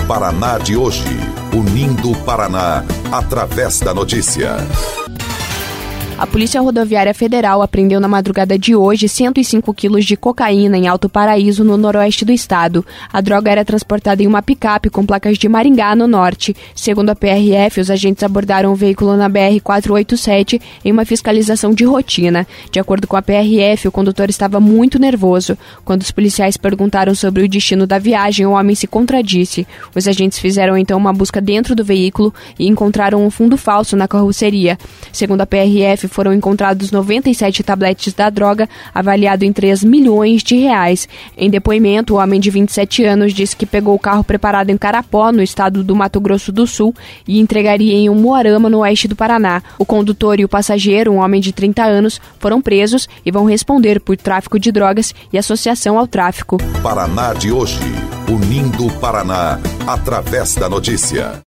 Paraná de hoje, unindo o Paraná através da notícia. A Polícia Rodoviária Federal apreendeu na madrugada de hoje 105 quilos de cocaína em Alto Paraíso, no noroeste do estado. A droga era transportada em uma picape com placas de Maringá, no norte. Segundo a PRF, os agentes abordaram o veículo na BR-487 em uma fiscalização de rotina. De acordo com a PRF, o condutor estava muito nervoso. Quando os policiais perguntaram sobre o destino da viagem, o homem se contradisse. Os agentes fizeram então uma busca dentro do veículo e encontraram um fundo falso na carroceria. Segundo a PRF, foram encontrados 97 tabletes da droga, avaliado em 3 milhões de reais. Em depoimento, o homem de 27 anos disse que pegou o carro preparado em Carapó, no estado do Mato Grosso do Sul, e entregaria em Umuarama, no oeste do Paraná. O condutor e o passageiro, um homem de 30 anos, foram presos e vão responder por tráfico de drogas e associação ao tráfico. Paraná de hoje, unindo o Paraná através da notícia.